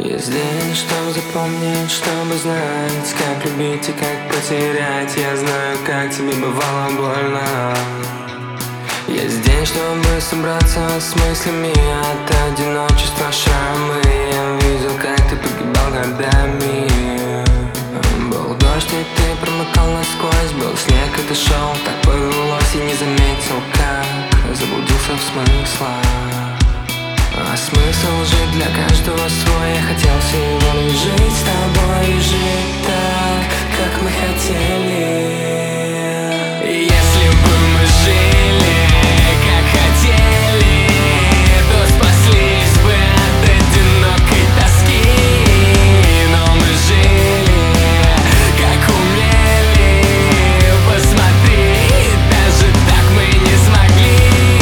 Есть день, чтобы запомнить, чтобы знать, как любить и как потерять. Я знаю, как тебе бывало больно. Есть день, чтобы собраться с мыслями от одиночества, шрамы. Я видел, как ты погибал годами. Был дождь, и ты промокал насквозь. Был снег, и ты шел, так повелось, и не заметил, как заблудился в смыслах. А смысл жить для каждого свой. Я хотел всего лишь жить с тобой и жить так, как мы хотели. Если бы мы жили, как хотели, то спаслись бы от одинокой тоски. Но мы жили, как умели. Посмотри, даже так мы не смогли.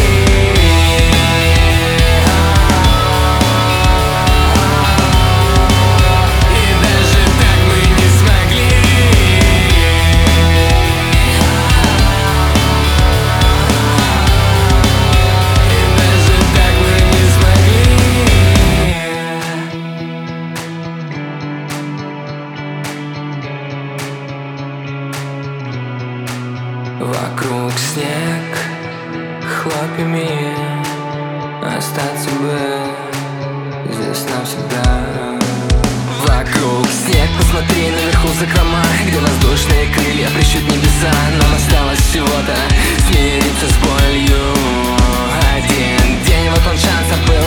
Вокруг снег хлопьями, остаться бы здесь навсегда. Вокруг снег, посмотри наверху закрома, где воздушные крылья прищут небеса. Нам осталось всего-то смириться с болью. Один день, вот он шанс, а был